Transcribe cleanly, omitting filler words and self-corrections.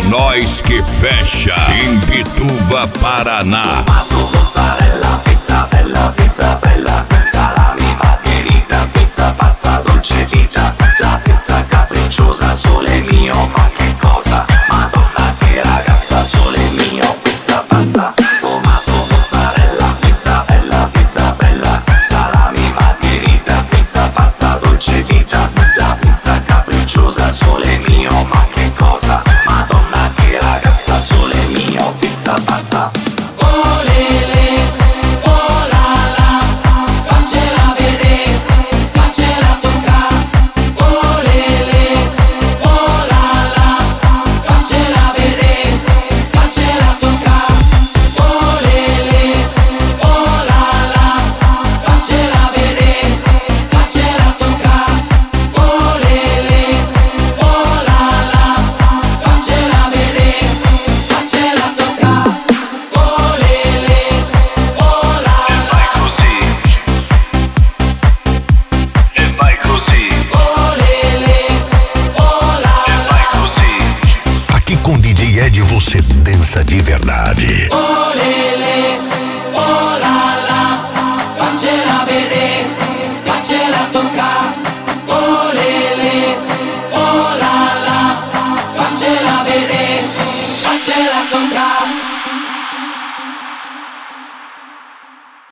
nós que fecha. Imbituva, Paraná. Tomato, mozzarella, pizza bella, salami, margherita, pizza pazza, dolce vita, la pizza capricciosa, sole mio, ma che cosa? Madonna che ragazza, sole mio, pizza pazza. Tomato, mozzarella, pizza bella, salami, margherita, pizza pazza, dolce vita, la pizza capricciosa, sole mio, ma che cosa? Madonna che ragazza, sole mio, pizza pazza. Você dança de verdade. Oh lele, oh la la, faccela vedere, faccela toccare. Oh lele, oh la la, faccela vedere, faccela toccare.